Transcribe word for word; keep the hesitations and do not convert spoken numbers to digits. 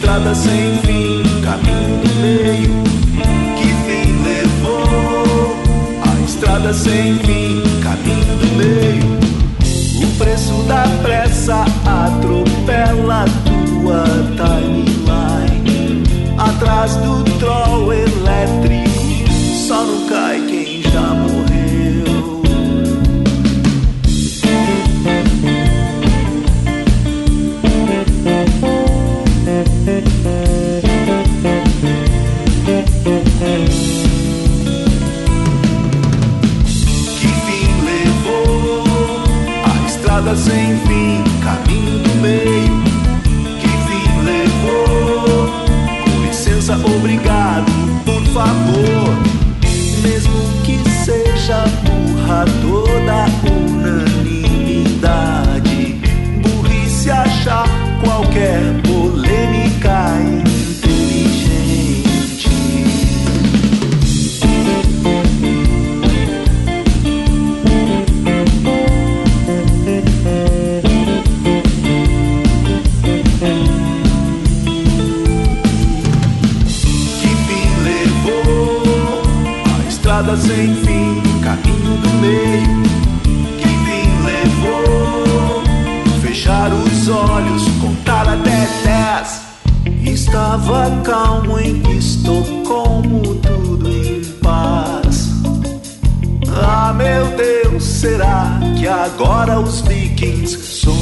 estrada sem fim, caminho do meio. Que fim levou a estrada sem fim, caminho do meio? O preço da pressa atropela tua timeline. Atrás do troll elétrico só não cai quem já morreu. Que fim levou a estrada sem fim, caminho do meio? Que fim levou? Com licença, obrigado, por favor. Mesmo que seja burra toda unanimidade, burrice achar qualquer polêmica inteligente. Que fim levou a estrada sem fim, caminho do meio? Que fim levou? Fechar os olhos, contar até dez. Estava calmo em Estocolmo, tudo em paz. Ah, meu Deus, será que agora os vikings sonham?